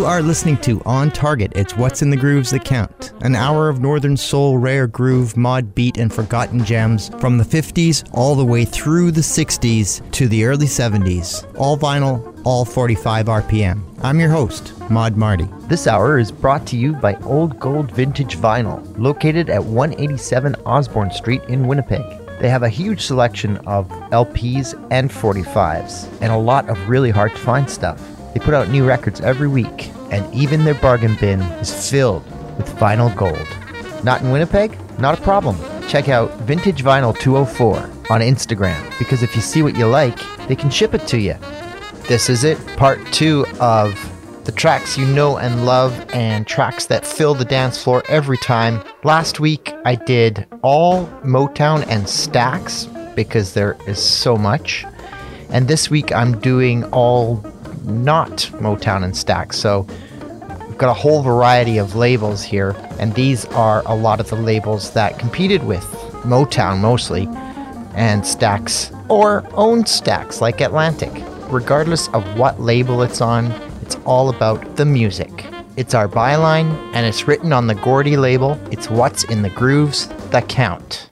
You are listening to On Target. It's What's in the Grooves that count. An hour of northern soul, rare groove, mod beat, and forgotten gems from the 50s all the way through the 60s to the early 70s. All vinyl, all 45 RPM. I'm your host, Mod Marty. This hour is brought to you by Old Gold Vintage Vinyl, located at 187 Osborne Street in Winnipeg. They have a huge selection of LPs and 45s, and a lot of really hard to find stuff. They put out new records every week, and even their bargain bin is filled with vinyl gold. Not in Winnipeg? Not a problem. Check out Vintage Vinyl 204 on Instagram, because if you see what you like, they can ship it to you. This is it, part 2 of the tracks you know and love, and tracks that fill the dance floor every time. Last week, I did all Motown and Stax, because there is so much. And this week, I'm doing all not Motown and Stax. So we've got a whole variety of labels here, and these are a lot of the labels that competed with Motown mostly, and Stax, or owned Stax like Atlantic. Regardless of what label it's on, it's all about the music. It's our byline, and it's written on the Gordy label. It's what's in the grooves that count.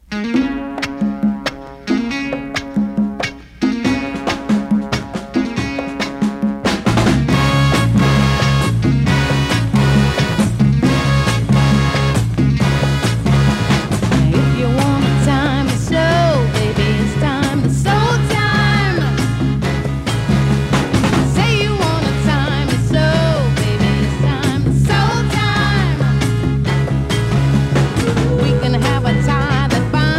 We can have a tie that binds.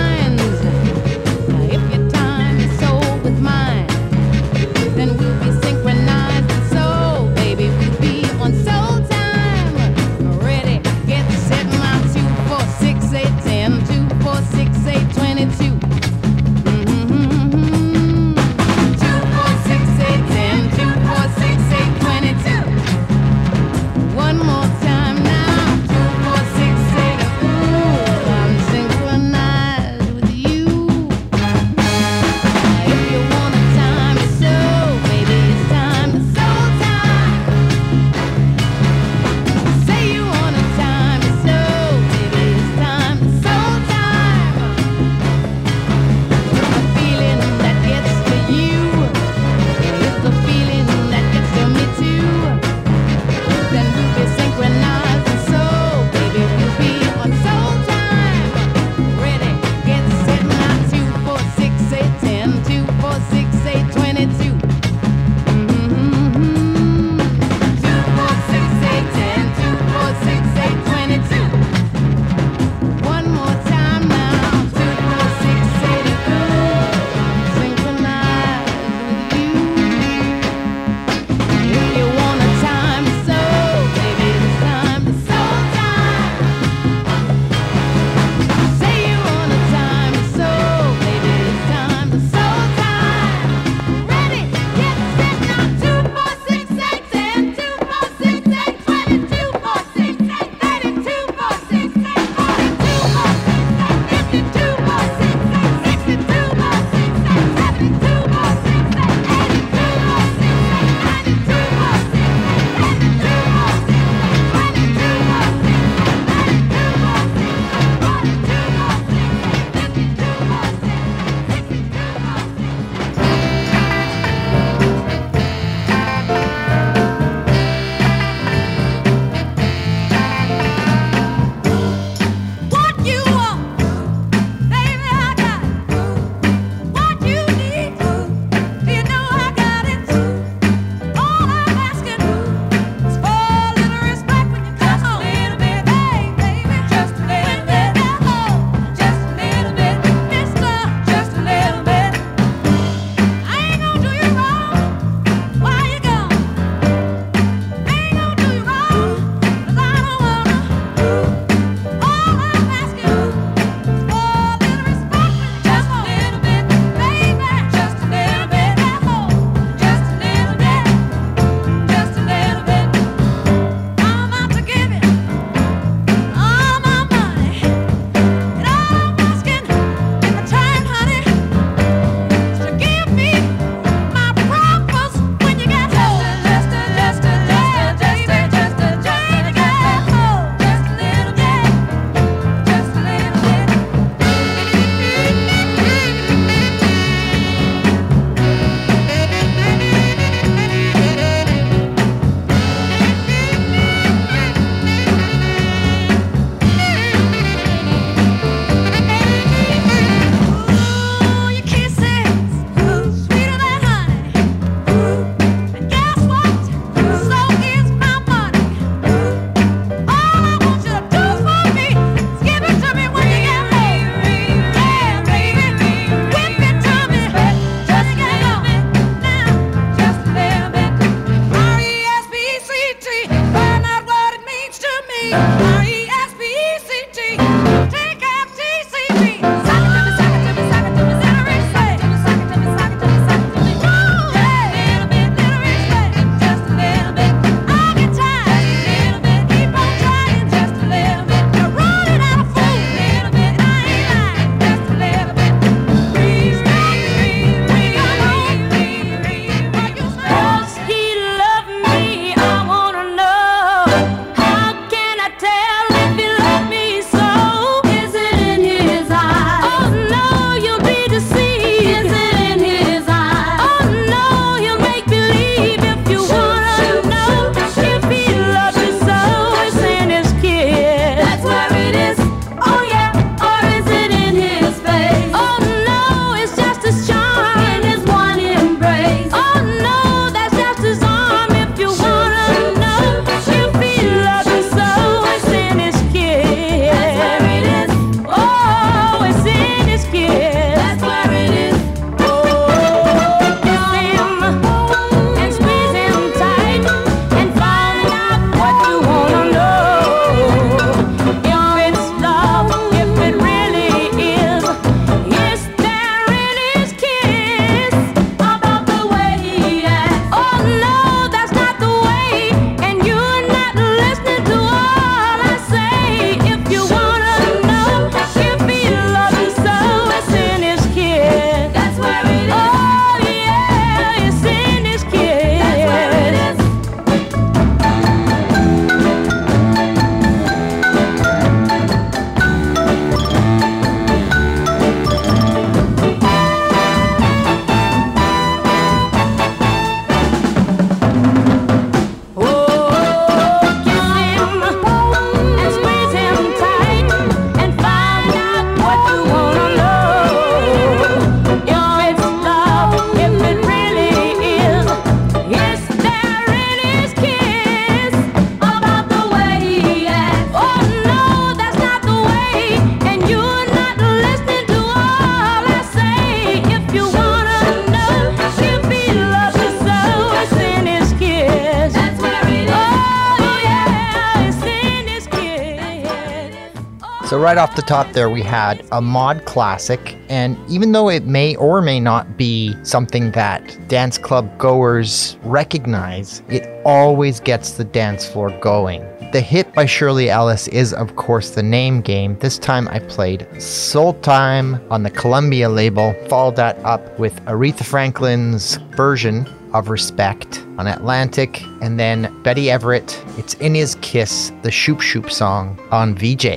So right off the top there, we had a mod classic, and even though it may or may not be something that dance club goers recognize, it always gets the dance floor going. The hit by Shirley Ellis is, of course, The Name Game. This time I played Soul Time on the Columbia label, followed that up with Aretha Franklin's version of Respect on Atlantic, and then Betty Everett, It's in His Kiss, the Shoop Shoop song on VJ.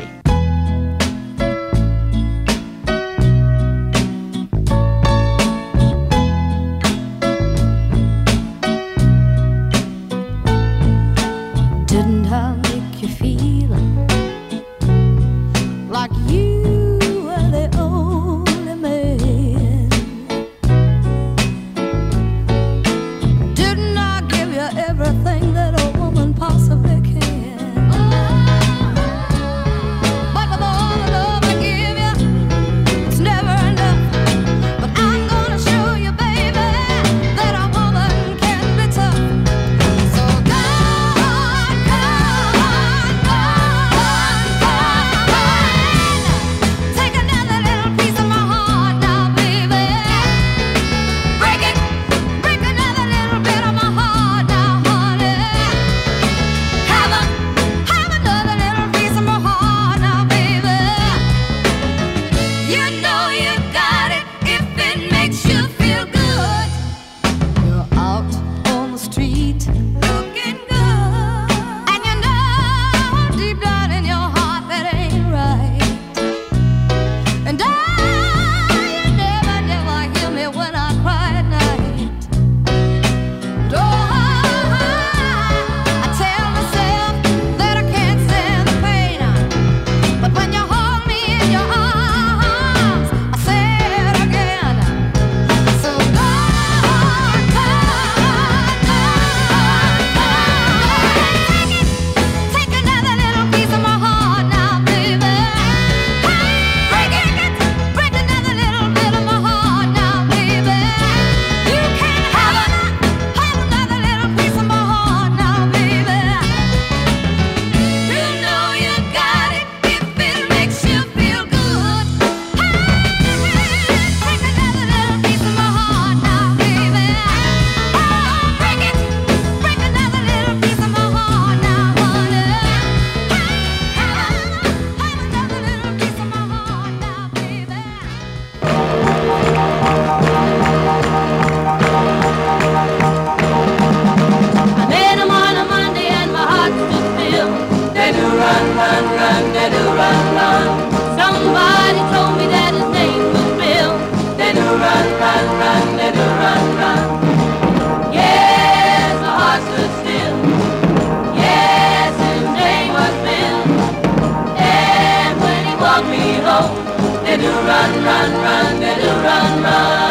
Didn't I make you feel like you were the only man? Didn't I give you everything that a woman possibly can? run, run, run, they do run, run. Somebody told me that his name was Bill. They do run, run, run, they do run, run. Yes, my heart stood still. Yes, his name was Bill. And when he walked me home, they do run, run, run, they do run, run.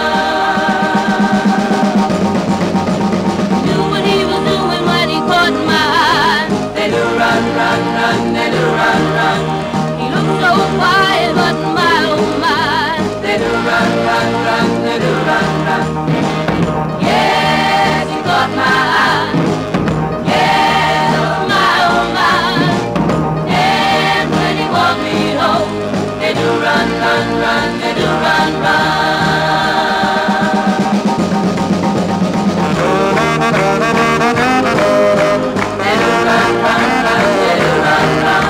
Knew what he was doing when he caught my eye. They do run, run, run, they do run, run. He looked so quiet, but my oh my. They do run, run, run, they do run, run. Yes, he caught my eye. Yes, oh my. And when he walked me home, they do run, run, run, they do run, run. They do run, run, run, they do run, run.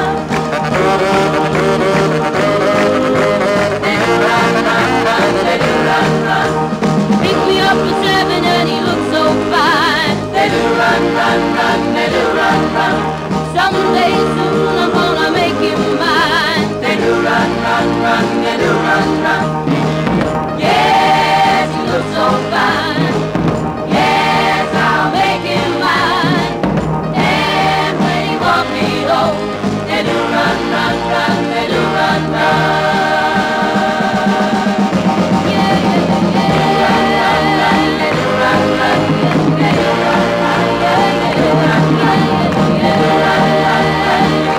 They do run, run, run, they do run, run. Picked me up for 7 and he looked so fine. They do run, run, run, they do run, run. Someday soon I'm gonna make him mine. They do run, run, run, they do run, run. Yes, he looks so fine. Yes, I'll make him mine. And when he walked me home, they do run, run, run, they do run, run. Yeah, yeah, yeah. They do run, run, they do run, run. Yeah, yeah, yeah, yeah, yeah.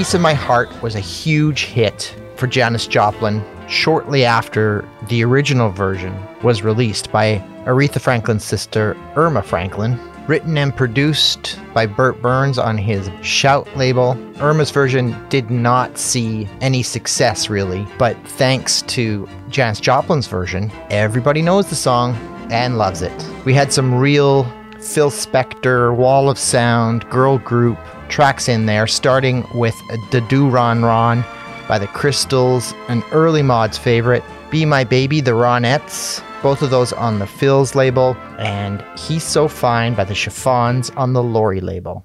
Piece of My Heart was a huge hit for Janis Joplin shortly after the original version was released by Aretha Franklin's sister, Irma Franklin. Written and produced by Burt Burns on his Shout label, Irma's version did not see any success really, but thanks to Janis Joplin's version, everybody knows the song and loves it. We had some real Phil Spector, Wall of Sound, girl group tracks in there, starting with Da Do Ron Ron by the Crystals, an early mod's favorite, Be My Baby, the Ronettes, both of those on the Phil's label, and He's So Fine by the Chiffons on the Lori label.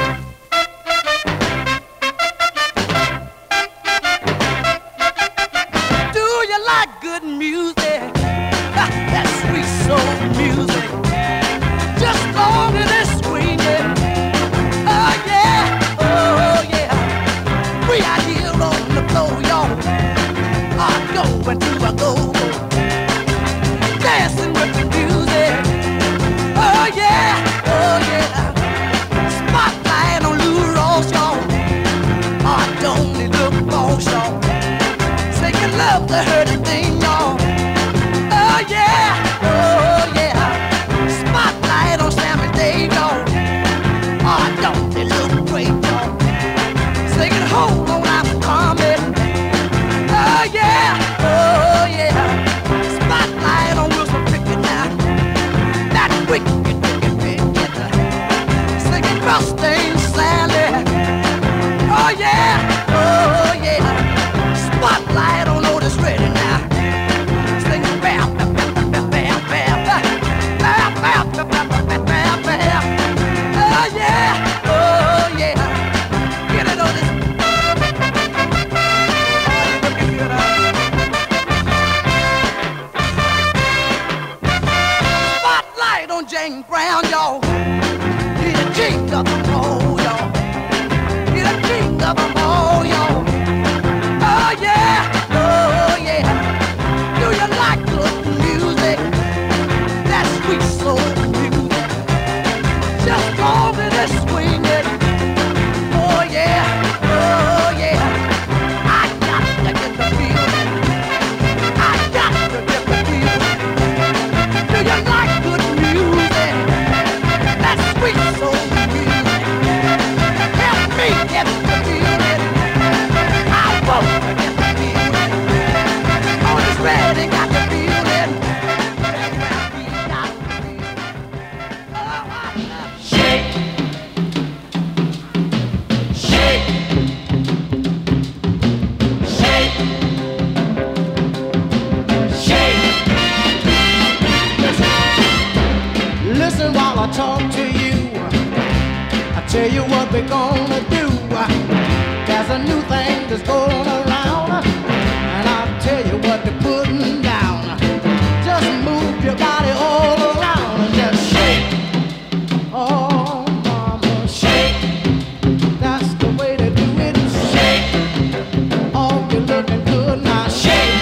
Do you like good music? That sweet soul music. Just long as it's swinging. Oh yeah. We out here on the floor, y'all. Going to a go-go. Dancing with the music. Oh yeah. Spotlight on Lou Ross, y'all. Oh, don't it look false, y'all. Singing love to her to thing, y'all. Oh yeah. Spotlight on Sam and Dave, y'all. Oh, don't it look great, y'all. Singing hold on, I'm coming. Oh yeah. Spotlight on Wilson Pickett now. That wicked Pickett. Singing Mustang Sally. Oh yeah. Spotlight on Otis Redding now. Singing bam, bam, bam, bam, bam, bam, bam, bam, bam, bam, bam, bam. Oh yeah. Get it, Otis. Spotlight on Jane Brown, y'all. He's the king of them all, y'all. He's the king of them all, y'all. Oh yeah. Do you like good music? That sweet soul music. Just long as it's swinging. Oh yeah. I got to get the feeling. I got to get the feeling. Do you like good music? That sweet soul music. Help me get the feeling. I want to get the feeling. On this ready, got the feeling. We got the feeling. Oh, I love shake. Listen while I talk to you. I tell you what we're gonna do. There's a new thing that's going around, and I'll tell you what they're putting down. Just move your body all around and just shake. Oh, mama, shake. That's the way to do it. Shake. Oh, you're looking good now. Shake.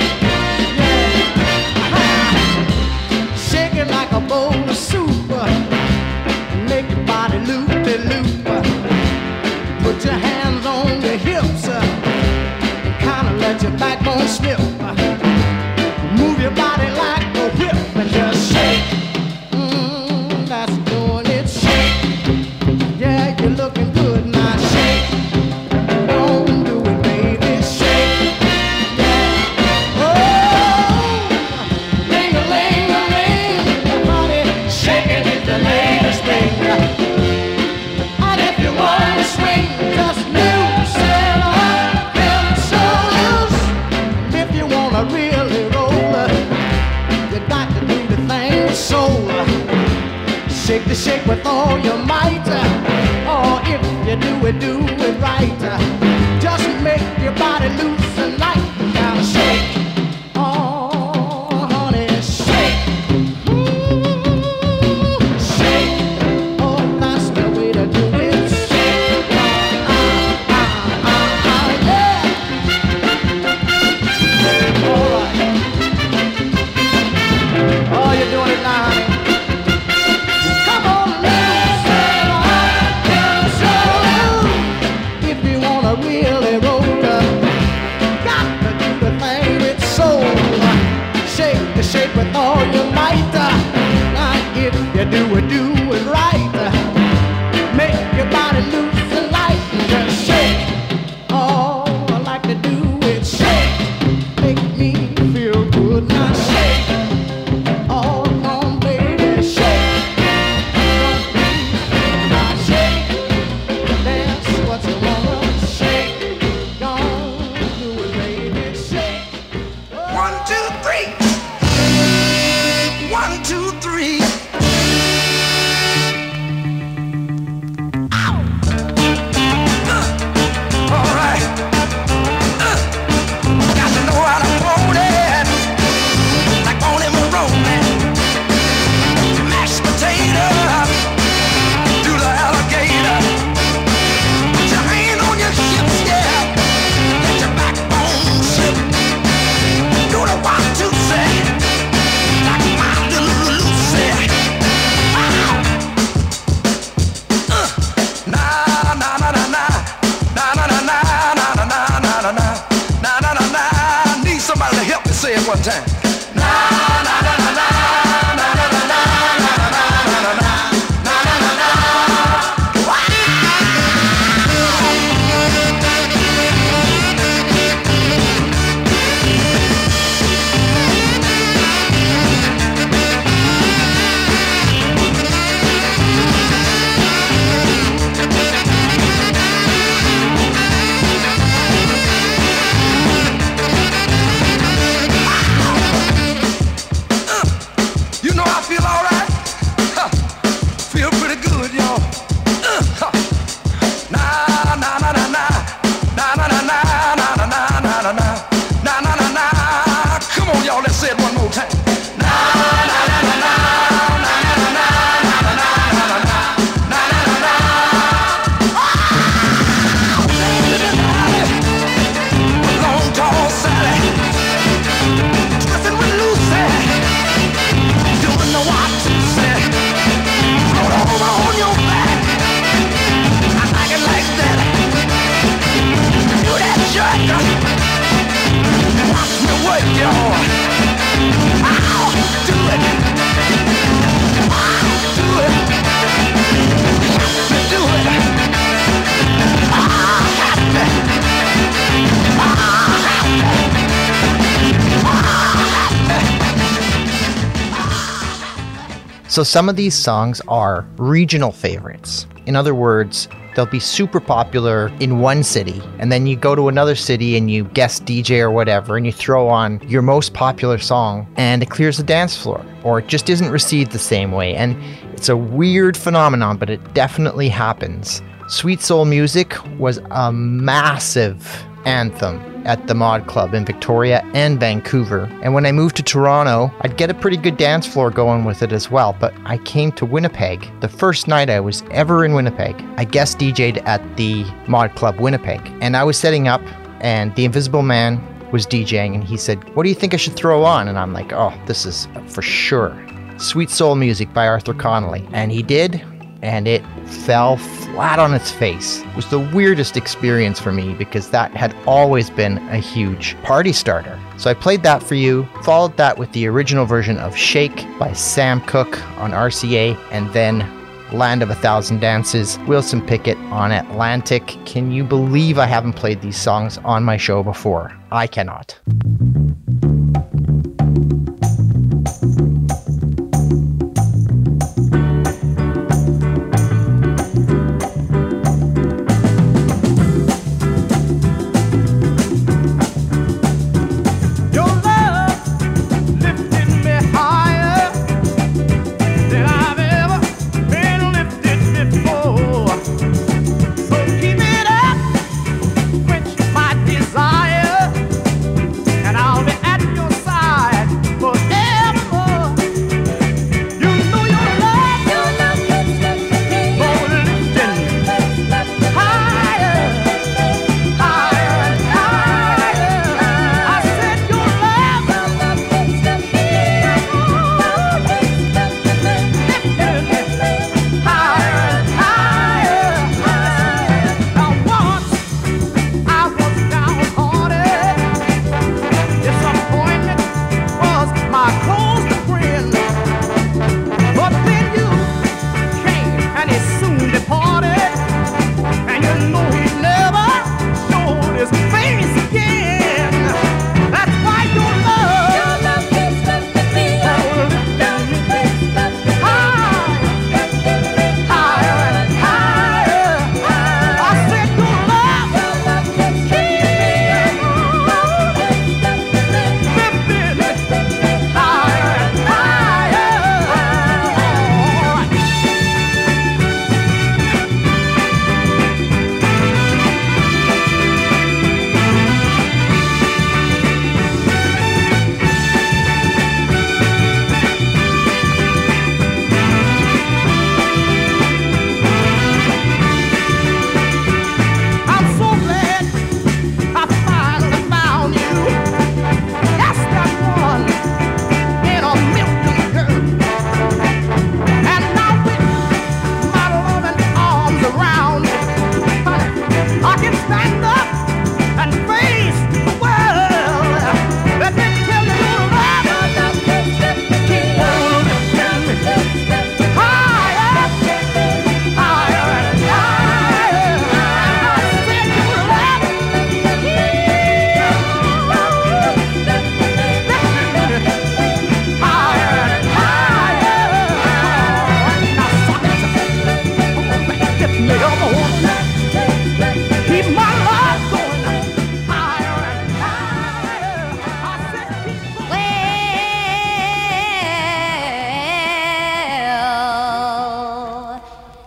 Yeah. Shake it like a bowl of soup. Make your body loop-de-loop. Put your hands on your hips and kind of let your backbone slip. Move your body like a whip and just shake. That's doing it. Shake. Yeah, you're looking good now. Shake. Don't do it, baby. Shake. Yeah. Oh, ling-a-ling-a-ling, honey, shaking is the latest thing. And if you want to swing, just loosen up them shoulders. If you want to really roll, you got to do the thing with soul. Shake the shake with all your might. Or if you do it right. Just make your body loose and light. Now shake. Oh, honey, shake. Shake. Oh, that's the way to do it. Shake. Yeah. All right. Oh, you're doing it now, honey. Come on, loosen up your shoulders. If you wanna really free. All right. Got to know how to hold it, like Bonnie Maroney. Mashed potato, do the alligator. Put your hand on your hips, yeah. Let your backbone slip. Do the 1, 2, say, like my little Lucy. Na na na na na, na na na na na na na na na na na na na. Need somebody to help me say it one time. Na na na na na na na na na na na na na na na. You know I feel all right. Huh. Feel pretty good, y'all. Huh. Na na na na na, na na na na na na na na na na na na na na. Come on, y'all, let's say it one more time. Na na na na na, na na na na na na na na na na na. Long tall Sally, twisting with Lucy. Doing the 1, 2, say, roll over on your back. I like it like that. Do that jerk. Watch me work, y'all. I'll do it. I'll do it. Have to do it. I'll have to. I'll have to. So some of these songs are regional favorites. In other words, they'll be super popular in one city, and then you go to another city and you guest DJ or whatever, and you throw on your most popular song, and it clears the dance floor, or it just isn't received the same way. And it's a weird phenomenon, but it definitely happens. Sweet Soul Music was a massive anthem at the Mod Club in Victoria and Vancouver. And when I moved to Toronto, I'd get a pretty good dance floor going with it as well. But I came to Winnipeg, the first night I was ever in Winnipeg. I guest DJ'd at the Mod Club Winnipeg. And I was setting up, and the Invisible Man was DJing, and he said, "What do you think I should throw on?" And I'm like, "Oh, this is for sure Sweet Soul Music by Arthur Connolly." And he did, and it fell flat on its face. It was the weirdest experience for me because that had always been a huge party starter. So I played that for you, followed that with the original version of Shake by Sam Cooke on RCA, and then Land of a Thousand Dances, Wilson Pickett on Atlantic. Can you believe I haven't played these songs on my show before? I cannot.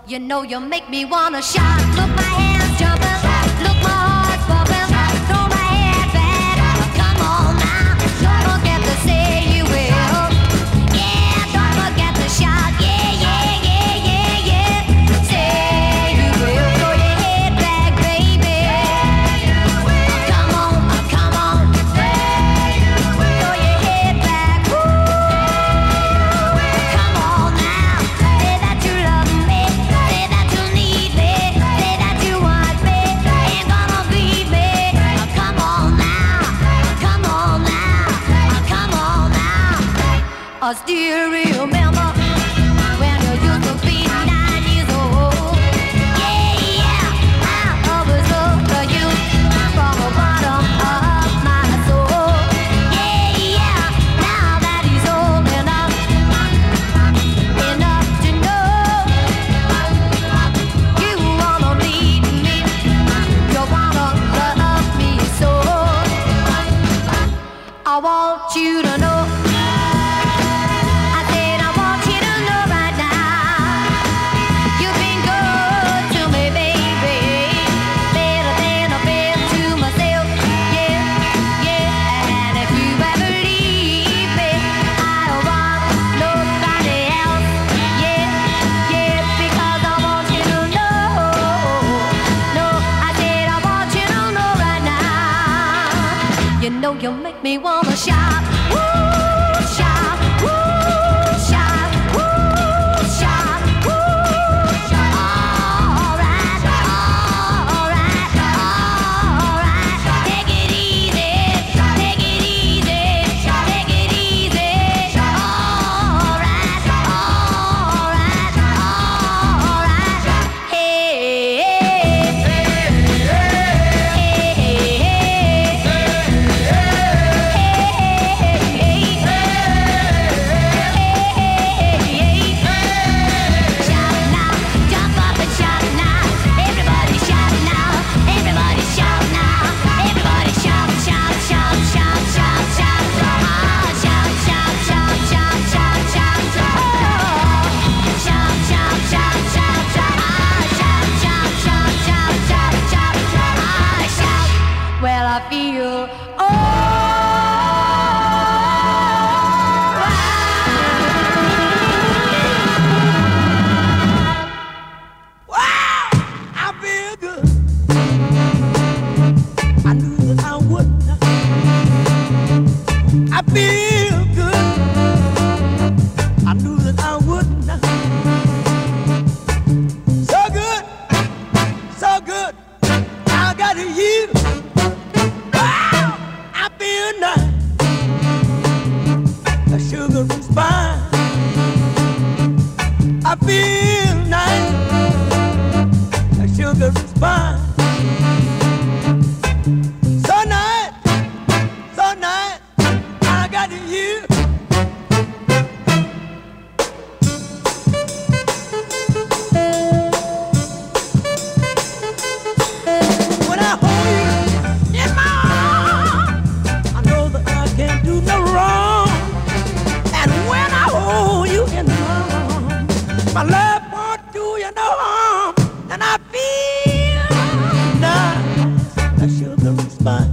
You know you make me wanna shout. Look, my hands jumping. Look, my heart's bumping. Throw my head back. Come on now. Don't forget to say you will. Yeah, don't forget to shout. Yeah, yeah, yeah, yeah, yeah. Say you will. Throw your head back, baby. Come on, come on. Throw your head back. Woo. Come on now. Say that you love me. Say that you need me. Say that you want me. Ain't gonna leave me. Come on now. Come on now. Come on now. I still remember when you used to be 9 years old. Yeah, yeah. I always loved you from the bottom of my soul. Yeah, yeah. Now that he's old enough to know you wanna lead me, you wanna love me so. I want you to know. I said I want you to know right now. You've been good to me, baby. Better than I've been to myself. Yeah, yeah. And if you ever leave me, I don't want nobody else. Yeah, yeah. Because I want you to know. No, I said I want you to know right now. You know you make me wanna shout. Woo, shout. Woo, shout. Woo, shout. Woo, shout. All right, all right, all right. Take it easy, take it easy, take it easy. All right, all right, all right. Hey, hey, shout now, jump up and shout now. Everybody shout now, everybody shout now. Everybody shout, shout, shout, shout, shout, shout. Ah, shout, shout, shout, shout, shout, shout. Oh, shout, shout, shout, shout, shout. Ah, shout, shout, shout, shout, shout, shout. Ah, shout. Well, I feel Wow, I feel good. I knew that I would. I feel good. I knew that I would. So good, so good. I got you. Wow, I feel nice. The sugar is fine. I feel nice. The sugar is fine. So nice, so nice. I got you. When I hold you in my arms, I know that I can't do no wrong. And when I hold you in my arms, my love won't do you no harm. And I feel nice, the sugar is fine.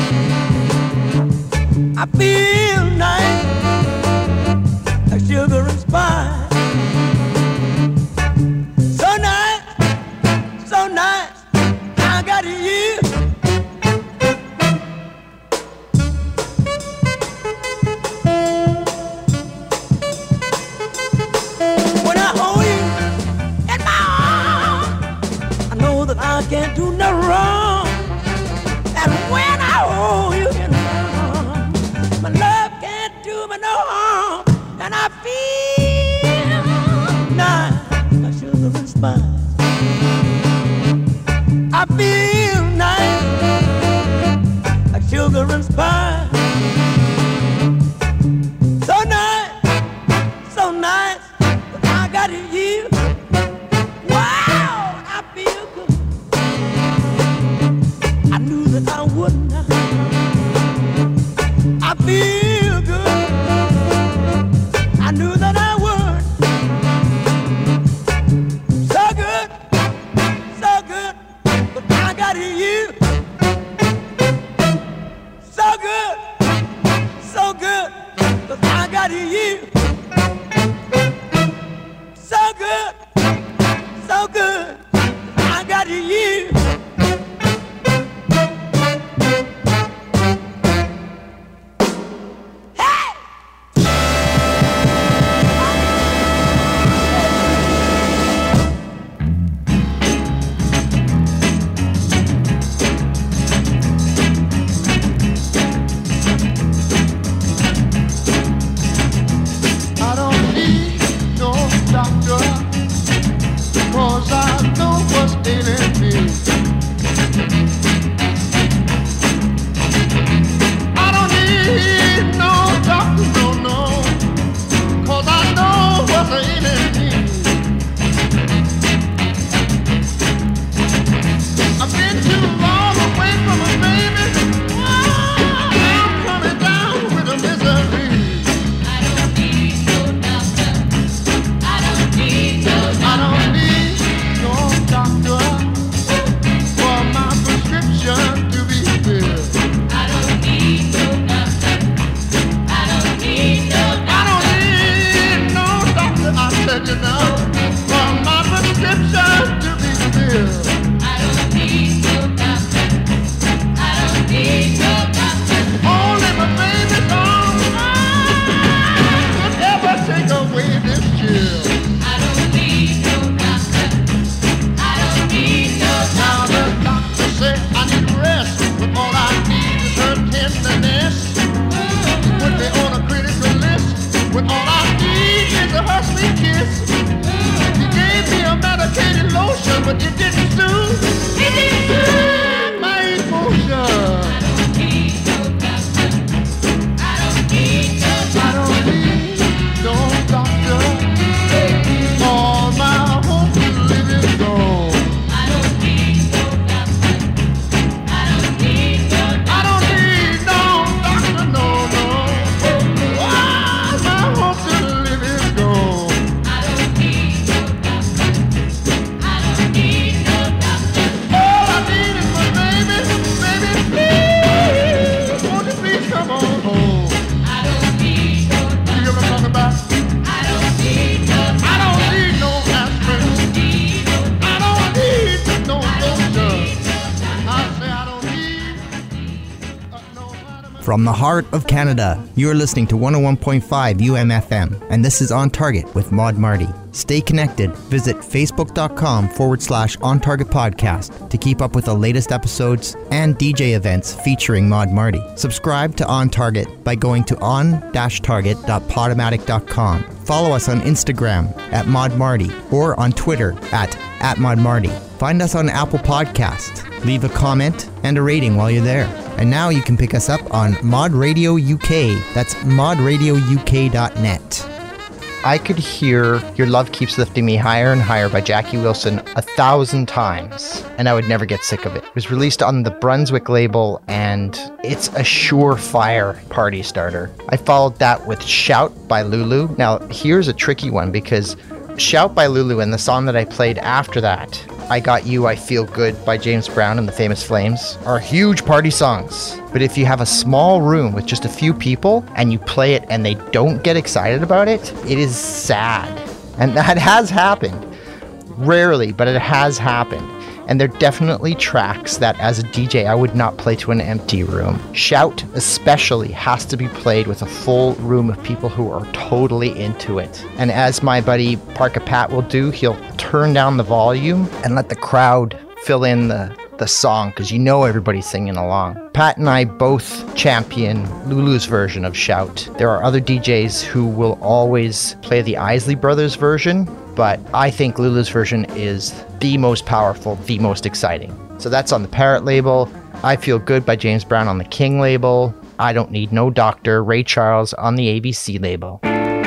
I feel nice, the sugar is fine. So nice, so nice, I got you. When I hold you in my arms, I know that I can't do no wrong. And when I hold you in my arms, my love can't do me no harm. And I feel nice, my sugar is fine. I feel nice, my sugar is fine. So nice, so nice, I got you. Wow, I feel good. I knew that I wouldn't. I feel good. I knew that I would. So good. said, you know, for my prescription to be filled. I don't need no doctor. I don't need no doctor. Only my baby's arms could ever take away this chill. I don't need no doctor. I don't need no Now doctor. the doctor said I need rest, but all I need is her tenderness. Put me on a critical list, when all I need is a her sweet kiss. He gave me a medicated lotion, but it didn't soothe my emotion. I don't need no doctor. All my hope to live is gone. I don't need no doctor, no, no. All my hope to live is gone. All I need is my baby, baby, please. Won't you please come on home? You know what I'm talking about? I don't need no aspirin. I don't need no lotion. I say I don't need no vitamin. From the heart of Canada, you're listening to 101.5 UMFM, and this is On Target with Maud Marty. Stay connected. Visit facebook.com/On Target Podcast to keep up with the latest episodes and DJ events featuring Maud Marty. Subscribe to On Target by going to on-target.podomatic.com. Follow us on Instagram at Maud Marty or on Twitter at Maud Marty. Find us on Apple Podcasts. Leave a comment and a rating while you're there. And now you can pick us up on Mod Radio UK. That's modradiouk.net. I could hear Your Love Keeps Lifting Me Higher and Higher by Jackie Wilson 1,000 times, and I would never get sick of it. It was released on the Brunswick label, and it's a surefire party starter. I followed that with Shout by Lulu. Now, here's a tricky one, because Shout by Lulu and the song that I played after that, I Got You, I Feel Good by James Brown and the Famous Flames, are huge party songs. But if you have a small room with just a few people and you play it and they don't get excited about it, it is sad. And that has happened. Rarely, but it has happened. And they're definitely tracks that as a DJ I would not play to an empty room. Shout especially has to be played with a full room of people who are totally into it. And as my buddy Parker Pat will do, he'll turn down the volume and let the crowd fill in the song, because you know everybody's singing along. Pat and I both champion Lulu's version of Shout. There are other DJs who will always play the Isley Brothers version, but I think Lulu's version is the most powerful, the most exciting. So that's on the Parrot label. I Feel Good by James Brown on the King label. I Don't Need No Doctor, Ray Charles on the ABC label.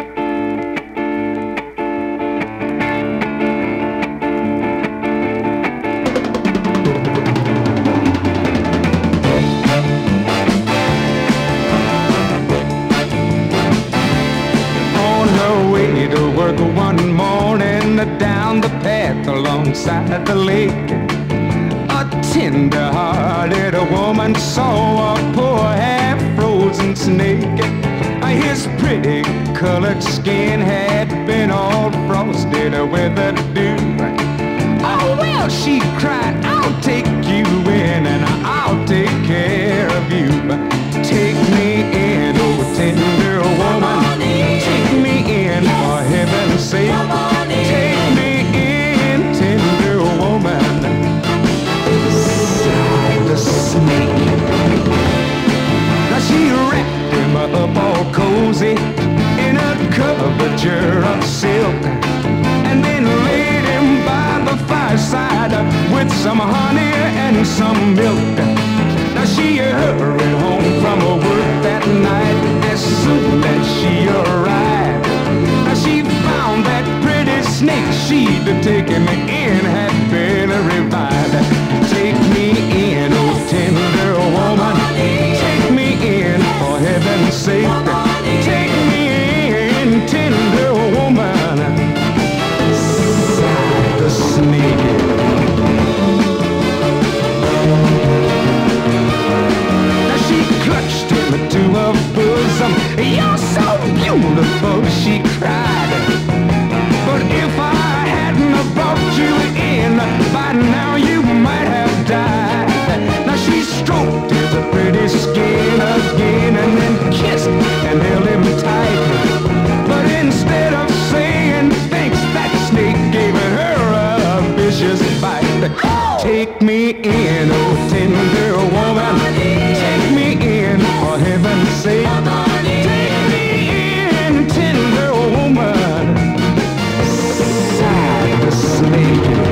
One morning down the path alongside the lake, a tender-hearted woman saw a poor half-frozen snake. His pretty colored skin had been all frosted with the dew. Oh well, she cried, I'll take you in and I'll take care of you. Take me in, oh tender woman. Take me in, for heaven's sake. Take me in, tender woman. Sighed the snake. Now she wrapped him up all cozy in a coverture of silk, and then laid him by the fireside with some honey and some milk. Now she hurried home from her work that night as soon as she arrived. Now she found that pretty snake she'd taken in had been revived. Take me in, oh tender woman. Take me in, for heaven's sake. Take me in, tender woman. Sighed the snake. Clutched him to her bosom. You're so beautiful, she cried. But Take me in, oh tender woman. Take me in, for heaven's sake. Take me in, tender woman. Sighed the snake.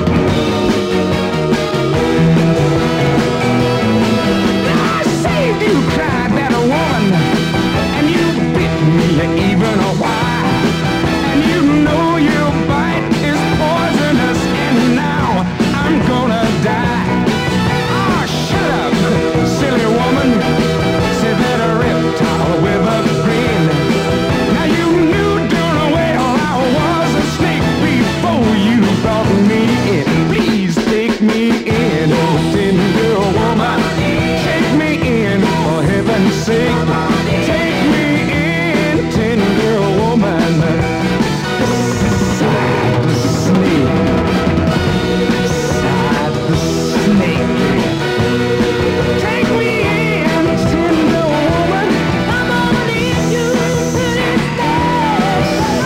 I saved you, cried that woman, and you bit me even a while. And you know your bite is poisonous, and now I'm gonna die. Oh, shut up, silly woman, said that a reptile with a grin. Now you knew darn well I was a snake before you brought me in. Please take me in, oh tender woman. Take me in, for heaven's sake. Take me in, tender woman. Sighed the snake. Sighed the snake. Take me in, tender woman. I'm gonna leave you to this day.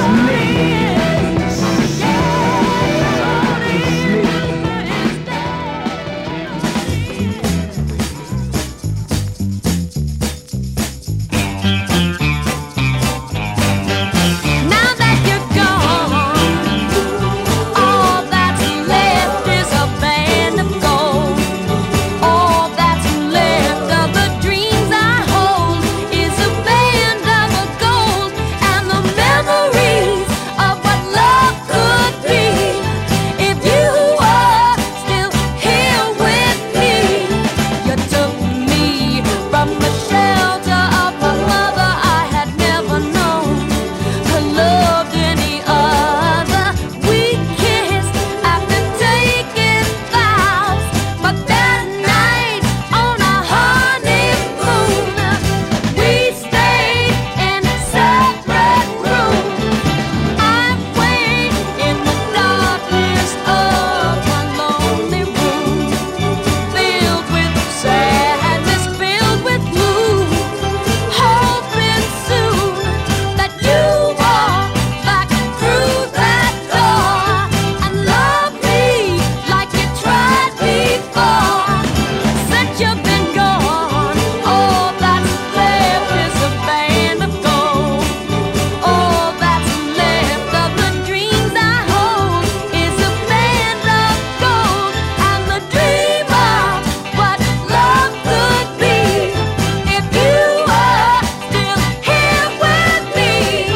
Now that you're gone, all that's left is a band of gold. All that's left of the dreams I hold is a band of gold, and the memories of what love could be. If you were still here with me, you took me from the shelter of a mother I had never known, who loved any other. We kissed after taking vows, but that night on a honeymoon, we stayed in separate rooms. I wait in the darkness of one lonely room, filled with sadness, filled with gloom, hoping soon that you walk back through that door and love me like you tried before. Since you've been gone, all that's left is a band of gold. All that's left of the dreams I hold is a band of gold, and the dream of what love could be. If you were still here with me.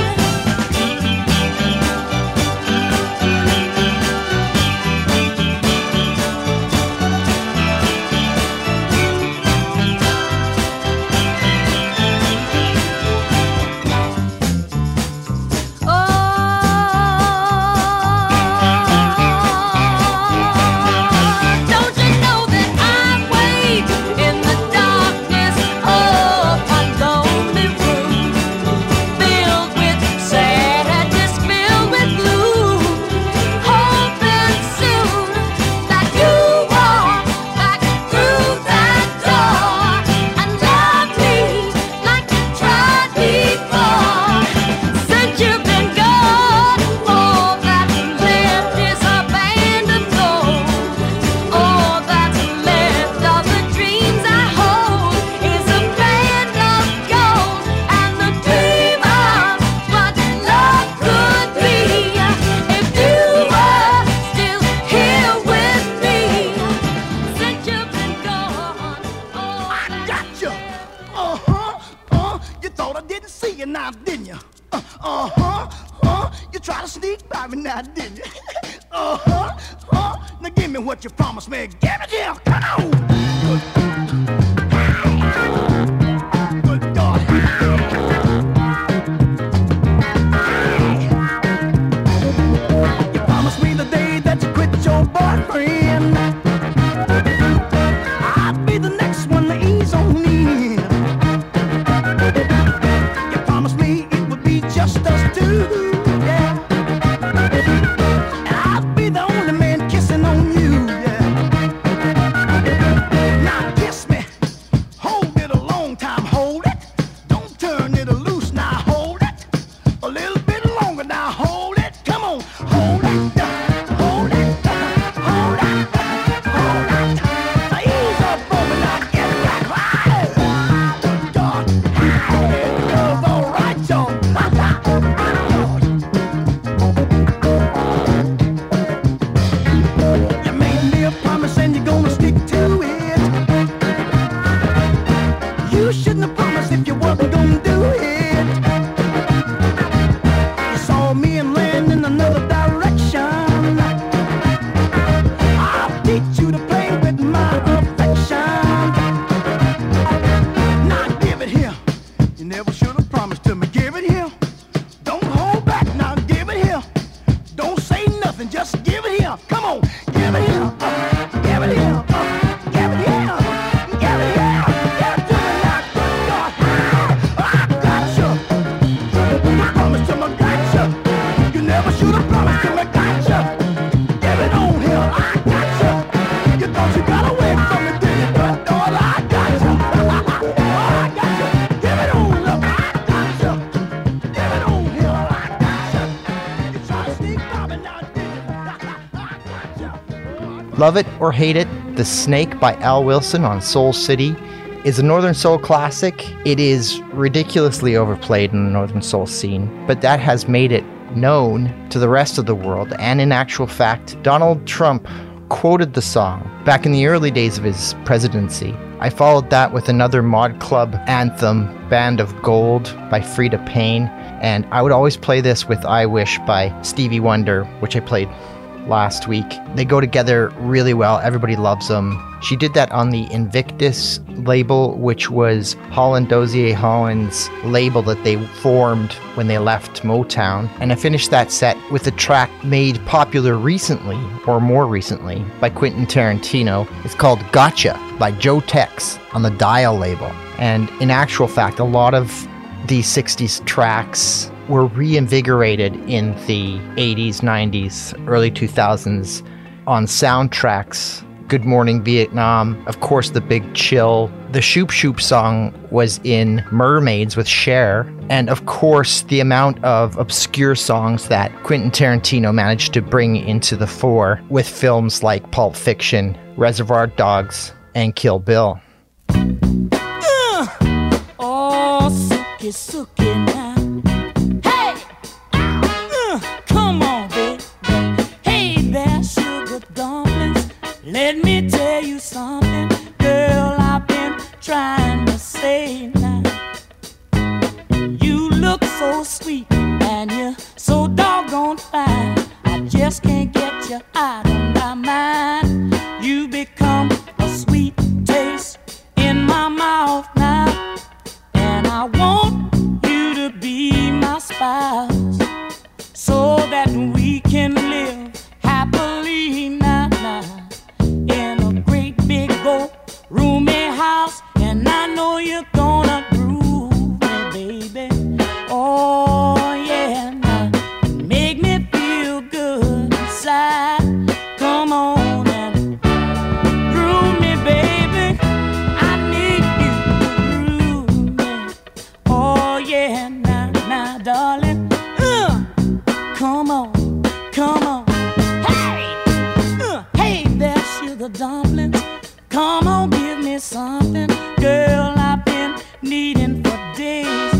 Don't you know that I wait in the darkness of a lonely room, filled with sadness, filled with gloom, hoping soon that you walk back through that door and love me like you tried before. Since you've been gone, all that's left is a band of gold. All that's left of the dreams I hold is a band of gold, and the dream of what love could be. If you were still here with me, since you've been gone, all that's Gotcha. You thought I didn't see you now, didn't you? You tried to sneak by me now, didn't you? Now give me what you promised me. Give it here. Come on. Good God. You promised me the day that you quit your boyfriend, I'd be the next one to ease on in. You promised me it would be just us two, yeah. And I'd be the only man kissing on you, yeah. Now kiss me, hold it a long time, hold it. Don't turn it loose, now hold it. A little bit longer, now hold it. Come on, hold it, hold it, hold it. and just give it here. Come on, give it here. Give it here. Give it here. Give it here. Give it to me now. Good God. I gotcha. You promised him I gotcha. You never should have promised him I gotcha. Give it on here. I gotcha. You thought you got away from me, did you? But no, I gotcha. I gotcha. Give it on up. I gotcha. Give it on here. I gotcha. You try to sneak by me now, did you? I gotcha. Love It or Hate It, The Snake by Al Wilson on Soul City is a Northern Soul classic. It is ridiculously overplayed in the Northern Soul scene, but that has made it known to the rest of the world. And in actual fact, Donald Trump quoted the song back in the early days of his presidency. I followed that with another Mod Club anthem, Band of Gold by Frida Payne, and I would always play this with I Wish by Stevie Wonder, which I played last week. They go together really well. Everybody loves them. She did that on the Invictus label, which was Holland Dozier Holland's label that they formed when they left Motown. And I finished that set with a track made popular recently, or more recently, by Quentin Tarantino. It's called Gotcha by Joe Tex on the Dial label. And in actual fact, a lot of these 60s tracks were reinvigorated in the 80s, 90s, early 2000s on soundtracks. Good Morning Vietnam, of course, The Big Chill. The Shoop Shoop song was in Mermaids with Cher. And of course, the amount of obscure songs that Quentin Tarantino managed to bring into the fore with films like Pulp Fiction, Reservoir Dogs, and Kill Bill. Oh, suki, suki now. Hey! Come on, baby. Hey there, sugar dumplings. Let me tell you something, girl, I've been trying to say now. You look so sweet and you're so doggone fine. I just can't get you out of my mind. You become a sweet taste in my mouth now. And I want you to be my spouse so that we can live happily now. In a great big old roomy house, and I know you're gonna groove me, baby. Oh yeah, now make me feel good inside. Come on and groove me, baby. I need you to groove me. Oh yeah, now, darling. Come on, come on. Hey there, sugar dumplings. Come on, give me something, girl, I've been needing for days.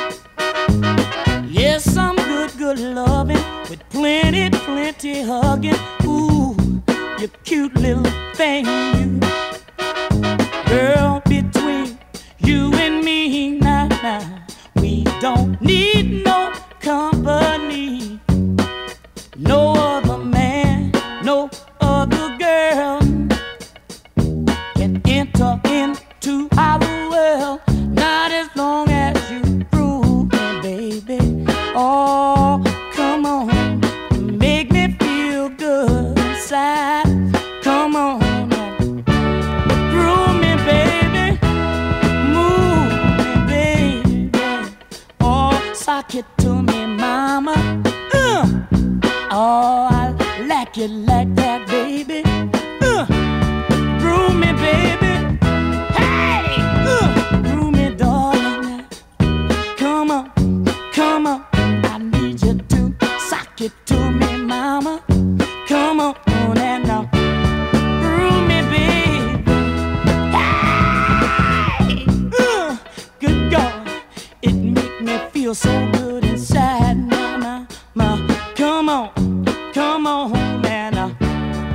Yes, some good loving with plenty hugging. Ooh, you cute little thing, you. Girl, between you and me now, we don't need no company. No other man, no other girl can enter into our world, not as long as you prove me, baby. Oh, come on, make me feel good inside. Come on, groove me, baby, move me, baby. Oh, sock it to me, mama. Oh, I like it like that, baby. Groove me, baby. Hey! Groove me, darling. Come on, come on. I need you to sock it to me, mama. Come on, and now groove me, baby. Hey! Good God, it make me feel so good inside, mama. Come on, man.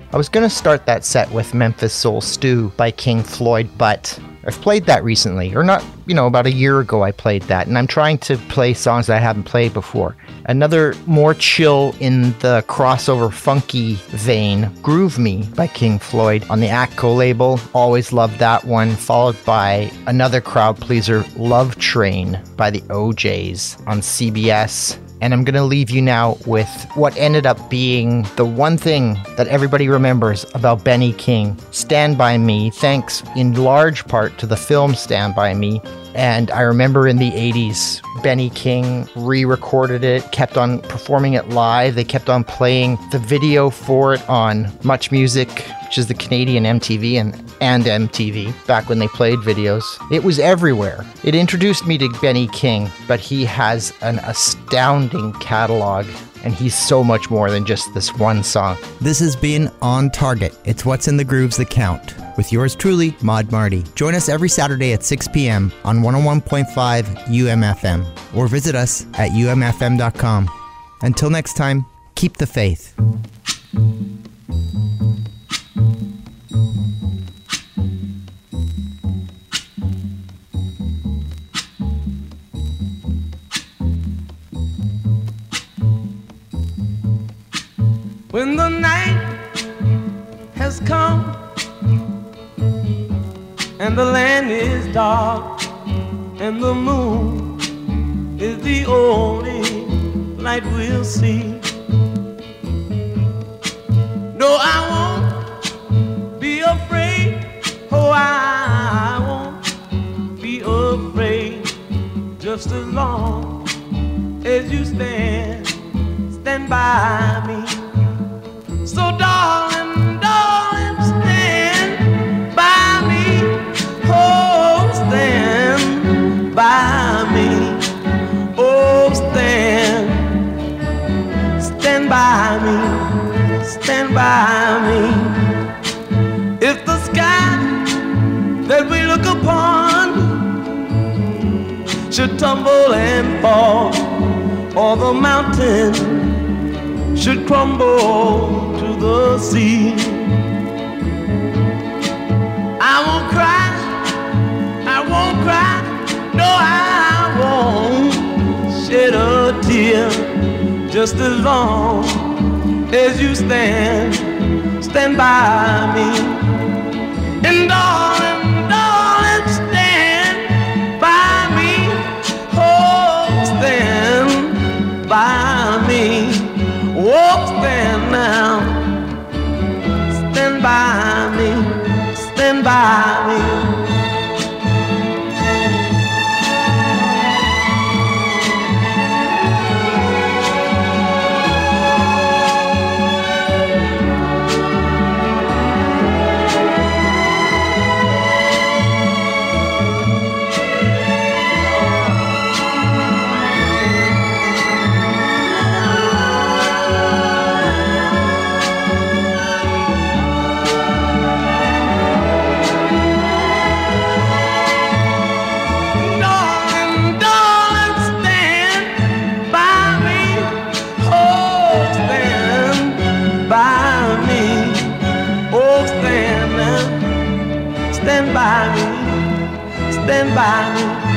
I was going to start that set with Memphis Soul Stew by King Floyd, but I've played that recently, or not, about a year ago I played that, and I'm trying to play songs that I haven't played before. Another more chill in the crossover funky vein, Groove Me by King Floyd on the Atco label. Always loved that one, followed by another crowd pleaser, Love Train by the OJs on CBS. And I'm going to leave you now with what ended up being the one thing that everybody remembers about Benny King, Stand By Me, thanks in large part to the film Stand By Me. And I remember in the 80s, Benny King re-recorded it, kept on performing it live. They kept on playing the video for it on Much Music, which is the Canadian MTV, and MTV, back when they played videos. It was everywhere. It introduced me to Benny King, but he has an astounding catalog, and he's so much more than just this one song. This has been On Target. It's what's in the grooves that count. With yours truly, Maud Marty. Join us every Saturday at 6 p.m. on 101.5 UMFM, or visit us at umfm.com. Until next time, keep the faith. When the night has come and the land is dark and the moon is the only light we'll see, no, I won't be afraid. Oh, I won't be afraid, just as long as you stand by me. So darling, darling, stand by me. Oh, stand by me. Oh, stand by me. Stand by me. If the sky that we look upon should tumble and fall, or the mountain should crumble to the sea, I won't cry, no, I won't shed a tear, just as long as you stand by me. And darling, darling, stand by me. Oh, stand by me. Oh, stand now, stand by me, stand by me. Stand by me, stand by me.